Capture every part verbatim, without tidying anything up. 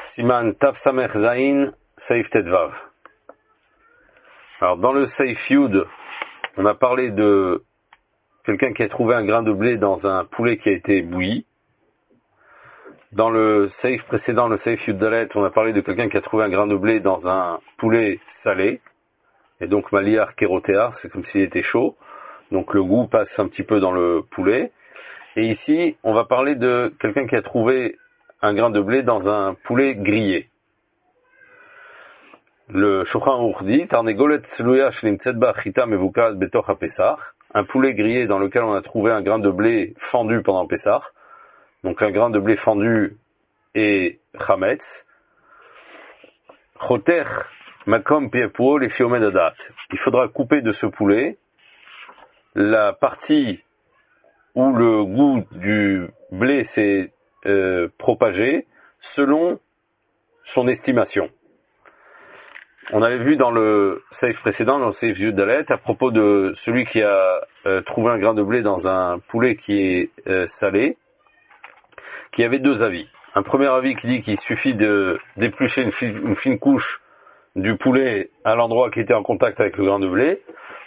Siman Tav Samer Zain, Seif Tedvav. Alors dans le Seif Yud, on a parlé de quelqu'un qui a trouvé un grain de blé dans un poulet qui a été bouilli. Dans le Seif précédent, le Seif Yud Dalet, on a parlé de quelqu'un qui a trouvé un grain de blé dans un poulet salé. Et donc Maliar Kerotéar, c'est comme s'il était chaud. Donc le goût passe un petit peu dans le poulet. Et ici, on va parler de quelqu'un qui a trouvé un grain de blé dans un poulet grillé. Le Shulchan Aruch dit, Tarnegolet Tzluya Shlimtzet Ba Chita Mevukad Betoch HaPesach, un poulet grillé dans lequel on a trouvé un grain de blé fendu pendant Pessah. Donc un grain de blé fendu et Chametz. Choter Makom Piepuo les Fiomed Adat. Il faudra couper de ce poulet la partie où le goût du blé s'est euh, propagé selon son estimation. On avait vu dans le Seif précédent, dans le Seif Yud Dalet, à propos de celui qui a euh, trouvé un grain de blé dans un poulet qui est euh, salé, qu'il y avait deux avis. Un premier avis qui dit qu'il suffit de d'éplucher une, fi- une fine couche du poulet à l'endroit qui était en contact avec le grain de blé,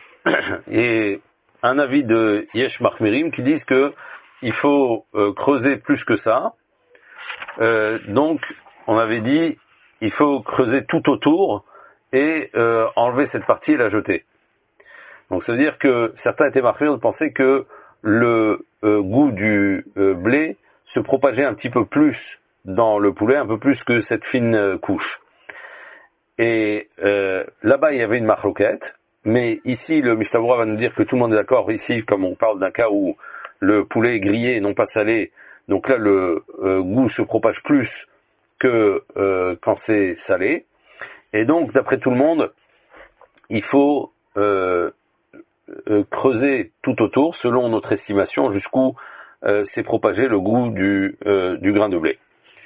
et un avis de Yesh Machmirim qui disent que il faut euh, creuser plus que ça. Euh, donc, on avait dit, il faut creuser tout autour et euh, enlever cette partie et la jeter. Donc, ça veut dire que certains étaient marqués de penser que le euh, goût du euh, blé se propageait un petit peu plus dans le poulet, un peu plus que cette fine euh, couche. Et euh, là-bas, il y avait une marloquette. Mais ici, le Mishnah Berurah va nous dire que tout le monde est d'accord ici, comme on parle d'un cas où le poulet est grillé et non pas salé. Donc là, le euh, goût se propage plus que euh, quand c'est salé. Et donc, d'après tout le monde, il faut euh, euh, creuser tout autour, selon notre estimation, jusqu'où euh, s'est propagé le goût du, euh, du grain de blé.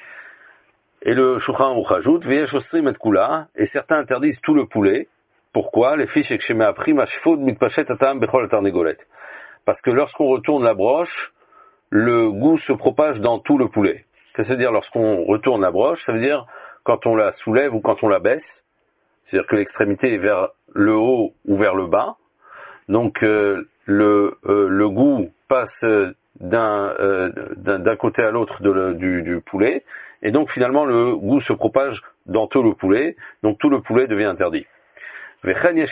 Et le Shulchan Aruch ajoute, Veyesh osrim et kula, et certains interdisent tout le poulet. Pourquoi? Les fiches et que j'ai appris mashfud mitpashet atam bechol atarnegolet. Parce que lorsqu'on retourne la broche, le goût se propage dans tout le poulet. Qu'est-ce que ça veut dire lorsqu'on retourne la broche? Ça veut dire quand on la soulève ou quand on la baisse. C'est-à-dire que l'extrémité est vers le haut ou vers le bas. Donc euh, le euh, le goût passe d'un, euh, d'un d'un côté à l'autre de le, du, du poulet, et donc finalement le goût se propage dans tout le poulet. Donc tout le poulet devient interdit. Et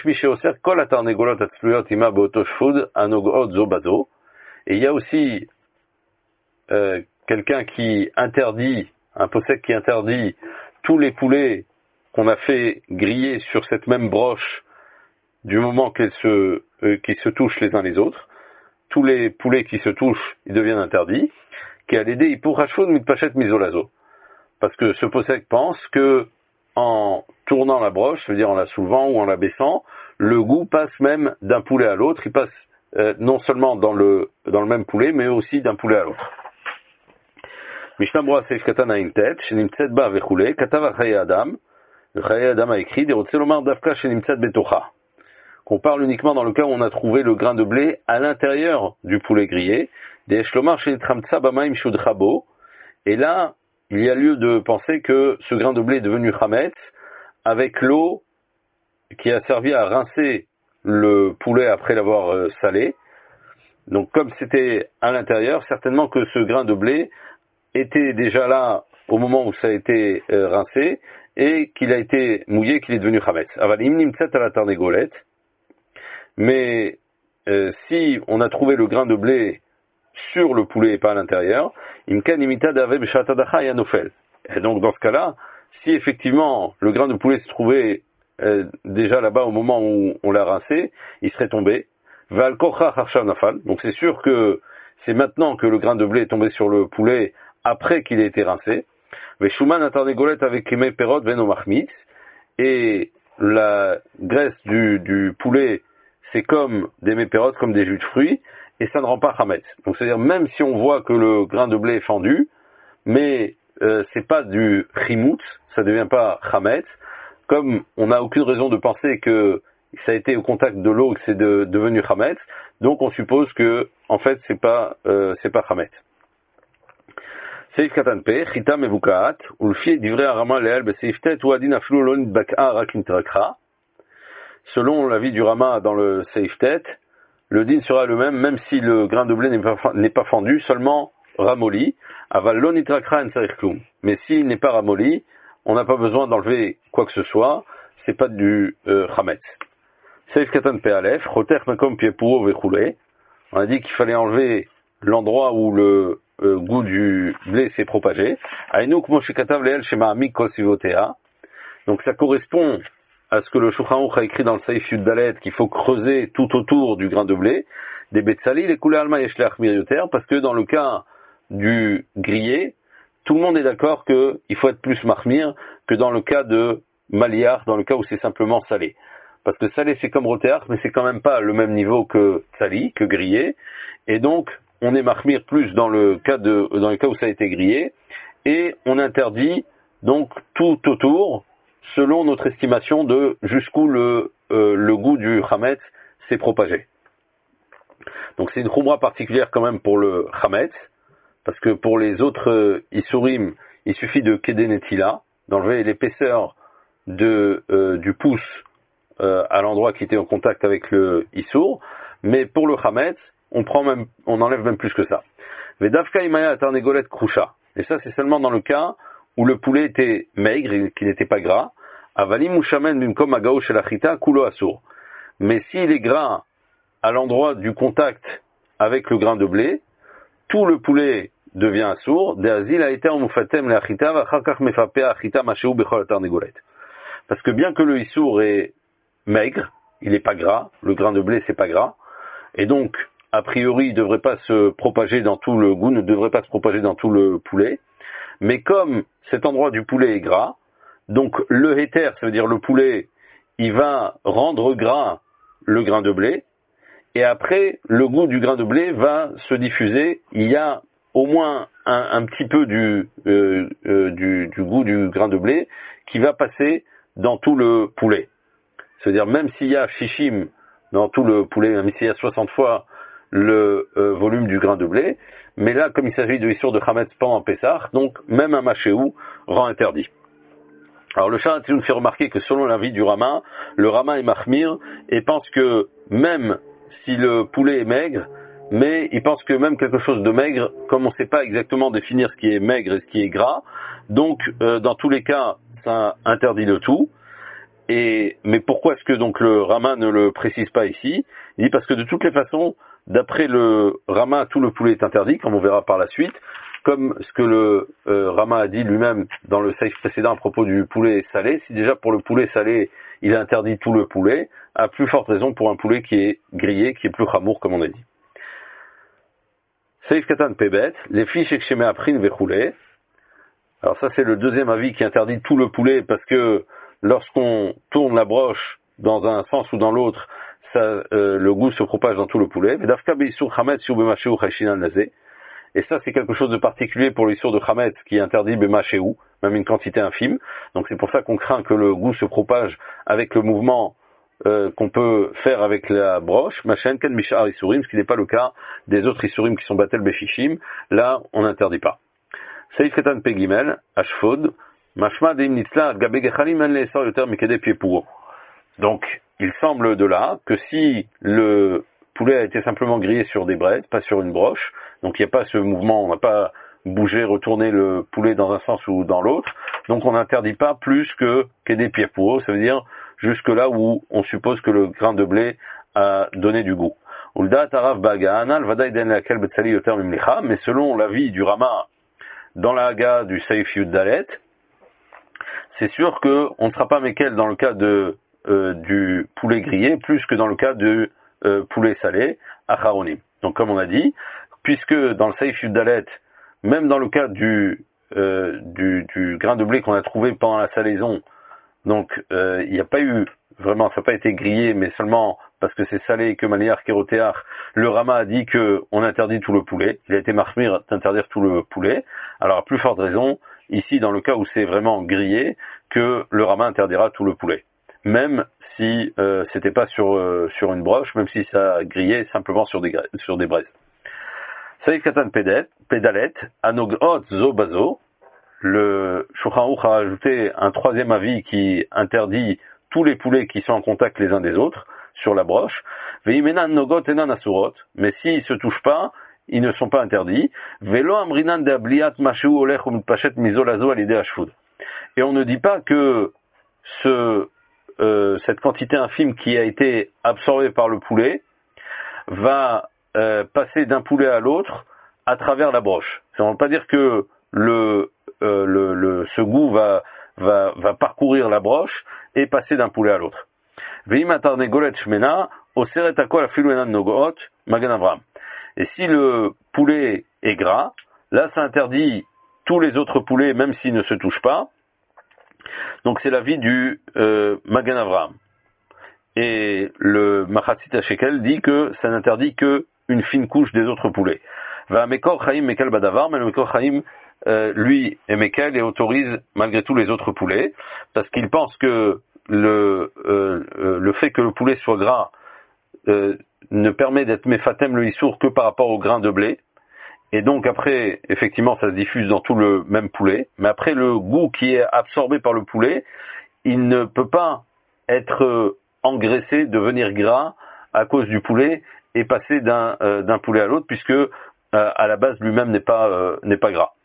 il y a aussi euh, quelqu'un qui interdit, un possède qui interdit tous les poulets qu'on a fait griller sur cette même broche du moment qu'ils se, euh, qu'ils se touchent les uns les autres. Tous les poulets qui se touchent, ils deviennent interdits. Qui a l'aider, il pourra chaud de pachet misolazo. Parce que ce possède pense que en tournant la broche, c'est-à-dire en la soulevant ou en la baissant, le goût passe même d'un poulet à l'autre. Il passe euh, non seulement dans le dans le même poulet, mais aussi d'un poulet à l'autre. Mishnah Berurah Seif Katan a une tête, Shenimtzet Ba Vechule, Katav Chaye Adam, le Chaye Adam a écrit, Derotzelomar Davka Shenimtzet Betocha, qu'on parle uniquement dans le cas où on a trouvé le grain de blé à l'intérieur du poulet grillé, Des Shlomar Shenitramtsa Bamaim Shudchabo, et là, il y a lieu de penser que ce grain de blé est devenu chametz avec l'eau qui a servi à rincer le poulet après l'avoir euh, salé. Donc comme c'était à l'intérieur, certainement que ce grain de blé était déjà là au moment où ça a été euh, rincé et qu'il a été mouillé, qu'il est devenu chametz. Mais euh, si on a trouvé le grain de blé sur le poulet et pas à l'intérieur, et donc dans ce cas-là, si effectivement le grain de poulet se trouvait euh, déjà là-bas au moment où on l'a rincé, il serait tombé. Donc c'est sûr que c'est maintenant que le grain de blé est tombé sur le poulet après qu'il ait été rincé. Et la graisse du, du poulet, c'est comme des méperotes, comme des jus de fruits, et ça ne rend pas chametz. Donc c'est-à-dire même si on voit que le grain de blé est fendu, mais euh, c'est pas du chimout, ça devient pas chametz, comme on n'a aucune raison de penser que ça a été au contact de l'eau que c'est de, devenu chametz, donc on suppose que en fait c'est pas euh, c'est pas chametz. Seif katan pe, chita mevukaat, ulfi divrei Rama leal beseif tet ou adin aflu lo nitbak'a rak nitrakra. Selon l'avis du Rama dans le seif tet, le din sera le même, même si le grain de blé n'est pas, n'est pas fendu, seulement ramolli. Aval lo nitrakra en sarich klum. Mais s'il n'est pas ramolli, on n'a pas besoin d'enlever quoi que ce soit, c'est pas du euh, chametz. Seif katan pe alef, choter makom piepuro vechule. On a dit qu'il fallait enlever l'endroit où le euh, goût du blé s'est propagé. Aïnouk moshe katav leel shema amik kol sivotea. Donc ça correspond à ce que le Shulchan Aruch a écrit dans le Seif Yud Dalet, qu'il faut creuser tout autour du grain de blé. Des betzali, les koulé alma yesh leach mirioter, parce que dans le cas du grillé, tout le monde est d'accord qu'il faut être plus mahmir que dans le cas de maliar, dans le cas où c'est simplement salé. Parce que salé c'est comme rotéach, mais c'est quand même pas le même niveau que tsali, que grillé. Et donc, on est mahmir plus dans le cas de, dans le cas où ça a été grillé. Et on interdit, donc, tout autour, selon notre estimation de jusqu'où le, euh, le goût du chametz s'est propagé. Donc c'est une khumra particulière quand même pour le chametz, parce que pour les autres euh, isurim, il suffit de kedenetila, d'enlever l'épaisseur de, euh, du pouce euh, à l'endroit qui était en contact avec le issour, mais pour le chametz, on prend même, on enlève même plus que ça. Vedavka imaya tarnegolet krusha. Et ça c'est seulement dans le cas où le poulet était maigre et qui n'était pas gras. Avalim ushamen bimkom agao shel achita kulo asur. Mais s'il est gras à l'endroit du contact avec le grain de blé, tout le poulet devient assour. De'azil a été en mufatem le achita v'achakach mefape achita masheu bechol tarnegolet. Parce que bien que le issour est maigre, il n'est pas gras, le grain de blé c'est pas gras, et donc a priori il ne devrait pas se propager dans tout le goût, ne devrait pas se propager dans tout le poulet. Mais comme cet endroit du poulet est gras, donc le héter, ça veut dire le poulet, il va rendre gras le grain de blé, et après le goût du grain de blé va se diffuser. Il y a au moins un, un petit peu du, euh, euh, du, du goût du grain de blé qui va passer dans tout le poulet. C'est-à-dire même s'il y a shishim dans tout le poulet, même s'il y a soixante fois le euh, volume du grain de blé, mais là, comme il s'agit de l'histoire de Chametz pendant Pessah, donc même un machéou rend interdit. Alors le Shara nous fait remarquer que selon l'avis du Rama, le Rama est mahmir et pense que même si le poulet est maigre, mais il pense que même quelque chose de maigre, comme on ne sait pas exactement définir ce qui est maigre et ce qui est gras, donc euh, dans tous les cas, ça interdit le tout. Et mais pourquoi est-ce que donc le Rama ne le précise pas ici? Il dit parce que de toutes les façons, d'après le Rama, tout le poulet est interdit, comme on verra par la suite, comme ce que le euh, Rama a dit lui-même dans le saïf précédent à propos du poulet salé. Si déjà pour le poulet salé, il interdit tout le poulet, à plus forte raison pour un poulet qui est grillé, qui est plus chamour, comme on a dit. Saïf katan pebet, les fiches eksheme aprin vechoulé. Alors ça c'est le deuxième avis qui interdit tout le poulet, parce que lorsqu'on tourne la broche dans un sens ou dans l'autre, ça, euh, le goût se propage dans tout le poulet. Et ça, c'est quelque chose de particulier pour l'issur de chametz qui interdit b'mashéou, même une quantité infime. Donc c'est pour ça qu'on craint que le goût se propage avec le mouvement euh, qu'on peut faire avec la broche. Machen ken mishar isurim, ce qui n'est pas le cas des autres isurim qui sont batel beshishim. Là, on n'interdit pas. Seif katan pegimel, ashfod. Donc, il semble de là que si le poulet a été simplement grillé sur des braises, pas sur une broche, donc il n'y a pas ce mouvement, on n'a pas bougé, retourné le poulet dans un sens ou dans l'autre, donc on n'interdit pas plus que des pieds pour eux, ça veut dire jusque là où on suppose que le grain de blé a donné du goût. Mais selon l'avis du Rama dans la Haga du Seif Yud Dalet, c'est sûr que on ne sera pas mékel dans le cas de euh, du poulet grillé plus que dans le cas de euh, poulet salé acharonim. Donc comme on a dit, puisque dans le Seif Yud Dalet, même dans le cas du euh, du, du grain de blé qu'on a trouvé pendant la salaison, donc euh, il n'y a pas eu vraiment, ça n'a pas été grillé, mais seulement parce que c'est salé que manière kérotéar, le Rama a dit que on interdit tout le poulet. Il a été marmir d'interdire tout le poulet. Alors à plus forte raison, ici dans le cas où c'est vraiment grillé, que le Rama interdira tout le poulet. Même si euh, c'était pas sur euh, sur une broche, même si ça grillait simplement sur des sur des braises. Saïf Katan Pédalet, Anogot Zobazo. Le Shulchan Aruch a ajouté un troisième avis qui interdit tous les poulets qui sont en contact les uns des autres sur la broche. Veimena Nogot Enan Asurot. Mais s'ils se touchent pas, ils ne sont pas interdits. Velo Amrinan de Abliat Mashu Olech Umutpachet Mizolazo Alide Ashfud. Et on ne dit pas que ce, euh, cette quantité infime qui a été absorbée par le poulet va euh, passer d'un poulet à l'autre à travers la broche. Ça ne veut pas dire que le, euh, le, le, ce goût va, va, va parcourir la broche et passer d'un poulet à l'autre. Et si le poulet est gras, là ça interdit tous les autres poulets même s'ils ne se touchent pas. Donc c'est l'avis du euh, Magan Avraham. Et le Machatzit HaShekel dit que ça n'interdit que une fine couche des autres poulets. Va Mekor Chaim Mekel Badavar, mais le Mekor Chaim, euh, lui, est Mekel et autorise malgré tout les autres poulets, parce qu'il pense que le, euh, le fait que le poulet soit gras euh, ne permet d'être Mefatem le Issour que par rapport au grain de blé. Et donc après, effectivement, ça se diffuse dans tout le même poulet. Mais après, le goût qui est absorbé par le poulet, il ne peut pas être engraissé, devenir gras à cause du poulet et passer d'un euh, d'un poulet à l'autre, puisque euh, à la base lui-même n'est pas euh, n'est pas gras.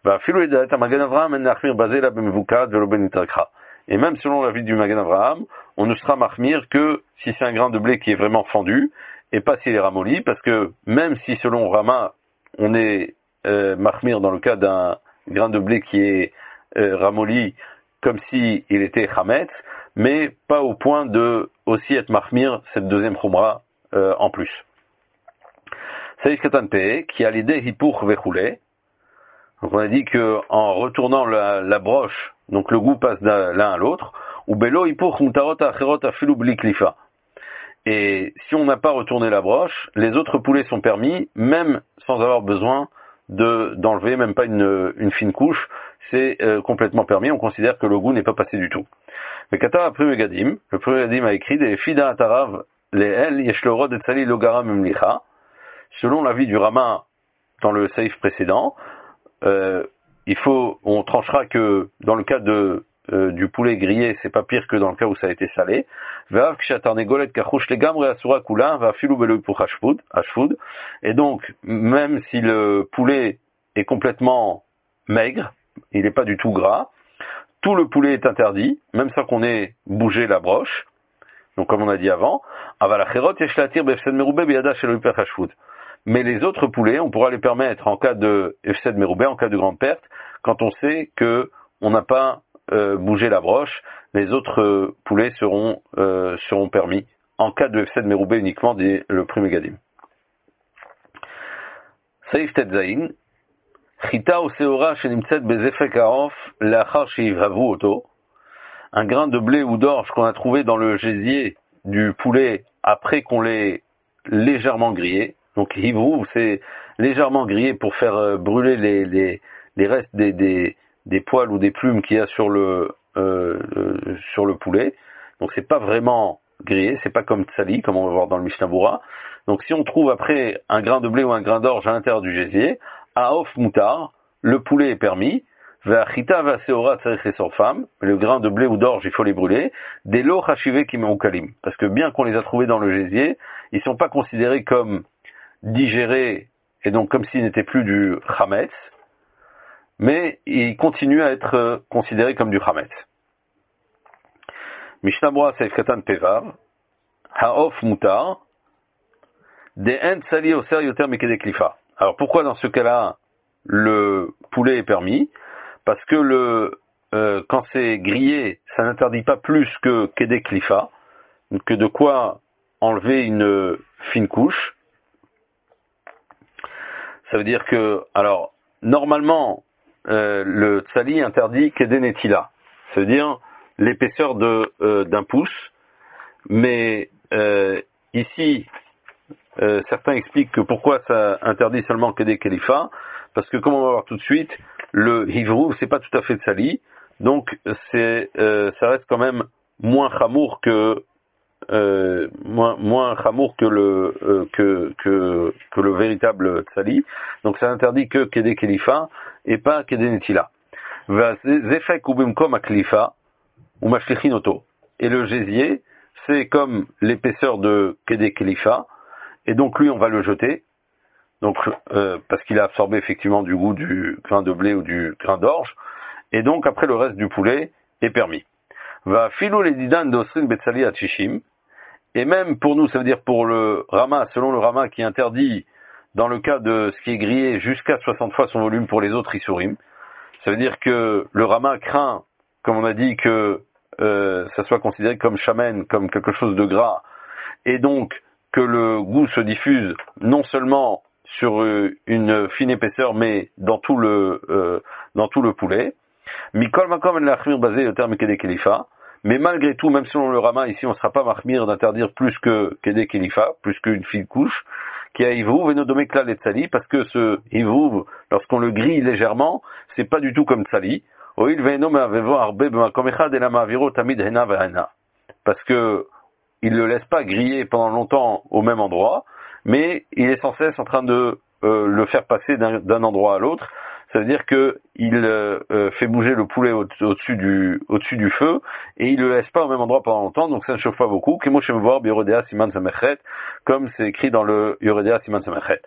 Et même selon l'avis du Magan Avraham, on ne sera mahmir que si c'est un grain de blé qui est vraiment fendu et pas s'il est ramolli, parce que même si selon Rama on est euh, mahmir dans le cas d'un grain de blé qui est euh, ramolli comme si il était chametz, mais pas au point de aussi être mahmir cette deuxième khumra euh, en plus. Saïf Katan Pe, qui a l'idée hipour vechoulé. Donc on a dit que en retournant la, la broche, donc le goût passe l'un à l'autre, ou belo hipour mutarot acherot afilu bli klifa. Et si on n'a pas retourné la broche, les autres poulets sont permis, même sans avoir besoin de d'enlever même pas une, une fine couche, c'est euh, complètement permis, on considère que le goût n'est pas passé du tout. Le Kata Pri Megadim, le Pri Megadim a écrit des Fida Atarav Leel Yeshlorod et Tsali Logara Memlicha. Selon l'avis du Rama dans le saïf précédent, euh, il faut, on tranchera que dans le cas de Euh, du poulet grillé, c'est pas pire que dans le cas où ça a été salé. Et donc, même si le poulet est complètement maigre, il n'est pas du tout gras, tout le poulet est interdit, même sans qu'on ait bougé la broche. Donc, comme on a dit avant, mais les autres poulets, on pourra les permettre en cas de Efsed Meroubé, en cas de grande perte, quand on sait que on n'a pas Euh, bouger la broche, les autres euh, poulets seront euh, seront permis en cas de Efsed Meroubé uniquement, dit le Pri Megadim. Saïf Tetzaïn, Chita ou Seora Shenimtset Bezefek Haof Leachar Sheivhavu Oto, un grain de blé ou d'orge qu'on a trouvé dans le gésier du poulet après qu'on l'ait légèrement grillé. Donc Hivru, c'est légèrement grillé pour faire euh, brûler les, les, les restes des, des des poils ou des plumes qu'il y a sur le euh, euh, sur le poulet. Donc c'est pas vraiment grillé, c'est pas comme tsali, comme on va voir dans le Mishnah Bura. Donc si on trouve après un grain de blé ou un grain d'orge à l'intérieur du gésier, aof mutar, le poulet est permis. Ve'achita ve'aseora tzarich lesor femme, le grain de blé ou d'orge, il faut les brûler. Des lo chashive kimeukalim, parce que bien qu'on les a trouvés dans le gésier, ils sont pas considérés comme digérés et donc comme s'ils n'étaient plus du chametz, mais il continue à être considéré comme du chametz. Mishnah Bura Saif Katan Pevav, Haof Mutar, De En Sali Oser Yoter Mekede Klifa. Alors pourquoi dans ce cas-là le poulet est permis? Parce que le euh, quand c'est grillé, ça n'interdit pas plus que Kede Klifa, que de quoi enlever une fine couche. Ça veut dire que, alors normalement, Euh, le tsali interdit kedenetila, ça veut dire l'épaisseur de euh, d'un pouce, mais euh, ici euh, certains expliquent que pourquoi ça interdit seulement kede kelifa, parce que comme on va voir tout de suite, le hivru c'est pas tout à fait tsali, donc c'est euh, ça reste quand même moins chamour que euh, moins moins chamour que le euh, que que que le véritable tsali. Donc ça interdit que kedé kelifa et pas kedé netila. Zefek ou bimkom aklifa ou mashlichin oto. Et le gésier, c'est comme l'épaisseur de kedé kelifa, et donc lui on va le jeter. Donc euh, parce qu'il a absorbé effectivement du goût du grain de blé ou du grain d'orge, et donc après le reste du poulet est permis. Va filou les didan d'osrin betsali atchishim. Et même pour nous, ça veut dire pour le Rama, selon le Rama qui interdit, dans le cas de ce qui est grillé, jusqu'à soixante fois son volume pour les autres Isurim. Ça veut dire que le Rama craint, comme on a dit, que euh, ça soit considéré comme shamen, comme quelque chose de gras, et donc que le goût se diffuse non seulement sur euh, une fine épaisseur, mais dans tout le euh, dans tout le poulet. Mikol makom en l'achmir basé au terme kedé kelifa. Mais malgré tout, même selon le Rama, ici on ne sera pas mahmir d'interdire plus que kedé kelifa, plus qu'une fine couche, qui a ivrouv et nodomé klal et tsali, parce que ce ivrouv, lorsqu'on le grille légèrement, c'est pas du tout comme tsali. Oil veino me'avevo arbe b'makom echad et la ma'aviro tamid hena ve'hena. Parce que il le laisse pas griller pendant longtemps au même endroit, mais il est sans cesse en train de euh, le faire passer d'un, d'un endroit à l'autre. Ça veut dire que il euh, fait bouger le poulet au, au-dessus du au-dessus du feu et il le laisse pas au même endroit pendant longtemps, donc ça ne chauffe pas beaucoup. Kemo shem voir Yoredea Siman Samechet, comme c'est écrit dans le Yoredea Siman Samechet.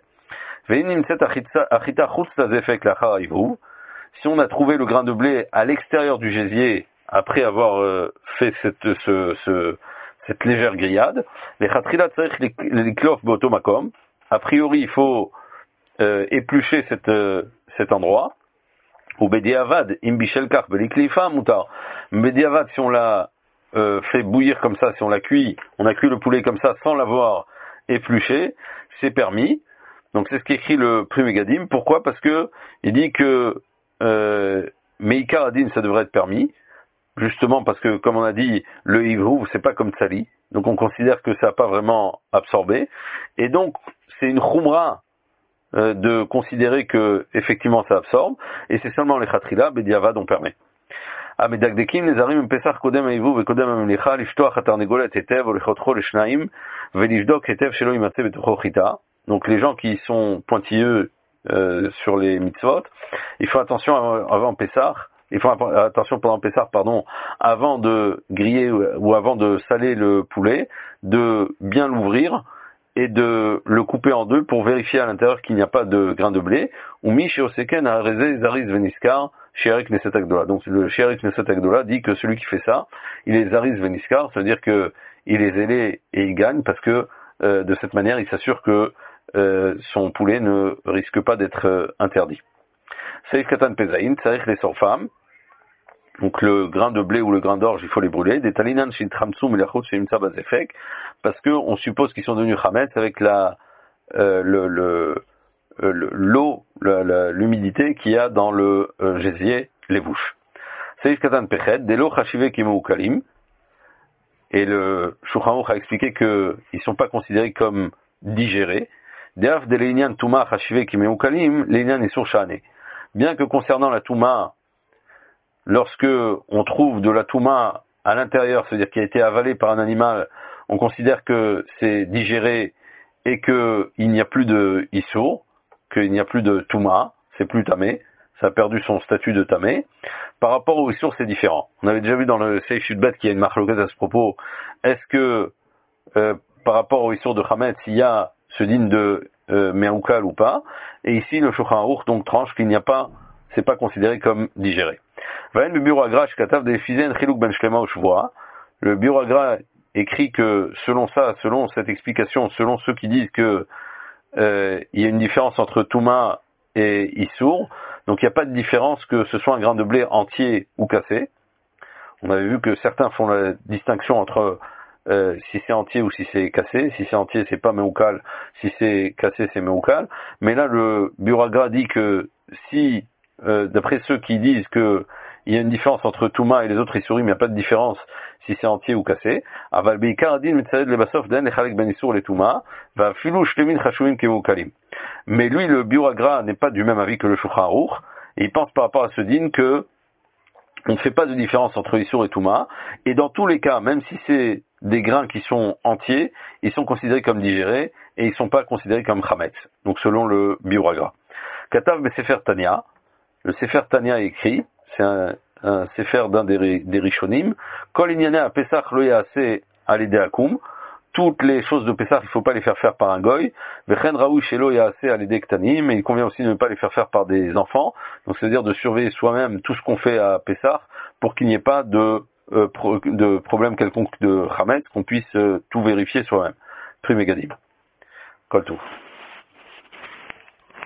Si on a trouvé le grain de blé à l'extérieur du gésier après avoir euh, fait cette ce, ce, cette légère grillade, les khatrila tzarich les klof botomakom. A priori, il faut euh, éplucher cette euh, cet endroit. Ou bediavad imbishel kach beliklifa mutar. Bediavad, si on l'a euh, fait bouillir comme ça, si on l'a cuit, on a cuit le poulet comme ça sans l'avoir épluché, c'est permis. Donc c'est ce qu'écrit le Pri Megadim. Pourquoi? Parce que il dit que euh, Meikar Adin ça devrait être permis, justement parce que comme on a dit, le ivrouv c'est pas comme tsali, donc on considère que ça n'a pas vraiment absorbé, et donc c'est une khumra euh, de considérer que effectivement ça absorbe, et c'est seulement les khatrila, bediavad on permet. המדקדקים נזהרים עם פסח קודם העיבוב וקודם המליחה לפתוח את התרנגולת היטב או לחתכו לשניים ולבדוק היטב שלא יימצא בתוכו חיטה. Donc les gens qui sont pointilleux euh, sur les mitzvot, il faut attention avant, avant Pessah, il faut attention pendant Pessah, pardon, avant de griller ou avant de saler le poulet, de bien l'ouvrir et de le couper en deux pour vérifier à l'intérieur qu'il n'y a pas de grain de blé. Ou mi sheoseken a rezé zaris veniskar sherik neset agdola. Donc le sherik neset agdola dit que celui qui fait ça, il est zaris veniskar, ça veut dire que il est zélé et il gagne parce que euh, de cette manière il s'assure que euh, son poulet ne risque pas d'être euh, interdit. Saif katan pezaïn, tsarich les sorfam. Donc le grain de blé ou le grain d'orge, il faut les brûler. Des talinan shin tramsum melachut shemimtsa bazefek, parce que on suppose qu'ils sont devenus chametz avec la euh, le, le, le l'eau, le, le, l'humidité qu'il y a dans le euh, gésier, les bouches. Seif katan pechet, des lo chashive kimou kalim. Et le Shulchan Aruch a expliqué que ils sont pas considérés comme digérés. Deaf de leinian tuma chashive kimou kalim, leinian isur shane. Bien que concernant la touma, lorsque on trouve de la touma à l'intérieur, c'est-à-dire qui a été avalée par un animal, on considère que c'est digéré et qu'il n'y a plus de issour, qu'il n'y a plus de touma, c'est plus tamé, ça a perdu son statut de tamé. Par rapport au issour, c'est différent. On avait déjà vu dans le Seif Yudbet qu'il y a une marloquette à ce propos. Est-ce que euh, par rapport au issour de Chametz, il y a ce digne de euh, Meroukal ou pas? Et ici, le Shulchan Aruch donc tranche qu'il n'y a pas, c'est pas considéré comme digéré. Le bureau agra Le bureau agra écrit que selon ça, selon cette explication, selon ceux qui disent que euh, il y a une différence entre Touma et Issour, donc il n'y a pas de différence que ce soit un grain de blé entier ou cassé. On avait vu que certains font la distinction entre euh, si c'est entier ou si c'est cassé. Si c'est entier, c'est pas meoukal. Si c'est cassé, c'est meoukal. Mais là, le bureau agra dit que si Euh, d'après ceux qui disent que il y a une différence entre Touma et les autres Isurim, il n'y a pas de différence si c'est entier ou cassé. Aval beikar adin mitzayed lebasof den lechalek ben Isur le Touma va filu shlemin chashuvim kemukalim. Mais lui, le Biur Agra n'est pas du même avis que le Shulchan Aruch, et il pense par rapport à ce din que on ne fait pas de différence entre Issour et Touma, et dans tous les cas, même si c'est des grains qui sont entiers, ils sont considérés comme digérés, et ils ne sont pas considérés comme Chametz, donc selon le Biuragra. Katav Besefer Tanya, le Sefer Tanya est écrit, c'est un, un Sefer d'un des, des Rishonim, Kol Inyane a Pesach lo yaase alide akum, toutes les choses de Pessah, il ne faut pas les faire faire par un goy. Vechen raoui shelo yaase alide ktanim, et il convient aussi de ne pas les faire faire par des enfants. Donc c'est-à-dire de surveiller soi-même tout ce qu'on fait à Pessah pour qu'il n'y ait pas de, euh, pro, de problème quelconque de Chametz, qu'on puisse euh, tout vérifier soi-même. Pri Megadim. Kol tout.